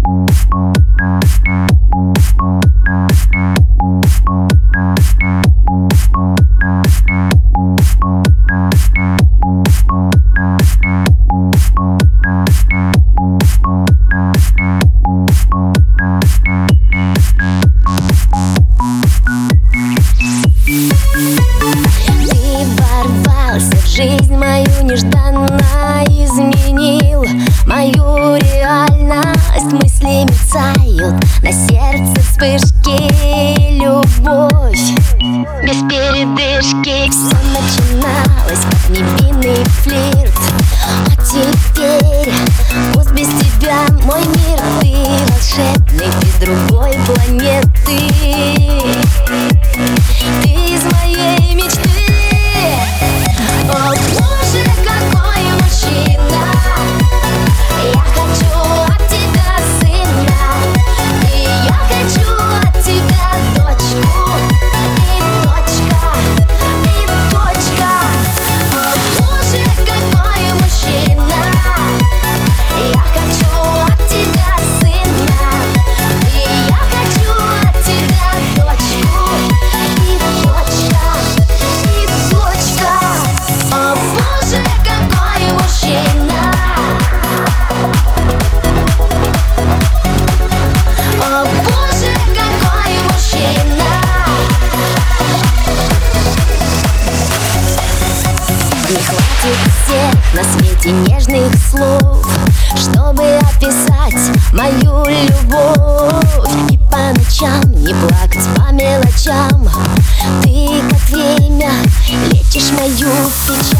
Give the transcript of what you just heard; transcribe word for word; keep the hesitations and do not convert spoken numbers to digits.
Жизнь мою нежданно изменил, мою реальность. Мысли мерцают, на сердце вспышки, любовь без передышки. Все начиналось как невинный флирт, а теперь пусть без тебя мой мир. Ты волшебный, ты другой планеты, ты из моей мечты. О боже, какой мужчина! Я хочу от тебя сына, и я хочу от тебя дочку, и точка, и точка. О боже, какой мужчина! Я хочу от тебя сына, и я хочу от тебя дочку, и точка, и точка. О боже, какой мужчина! О боже, какой мужчина! Не хватит всех на свете нежных слов, чтобы описать мою любовь. И по ночам не плакать по мелочам. Ты, как время, лечишь мою печаль.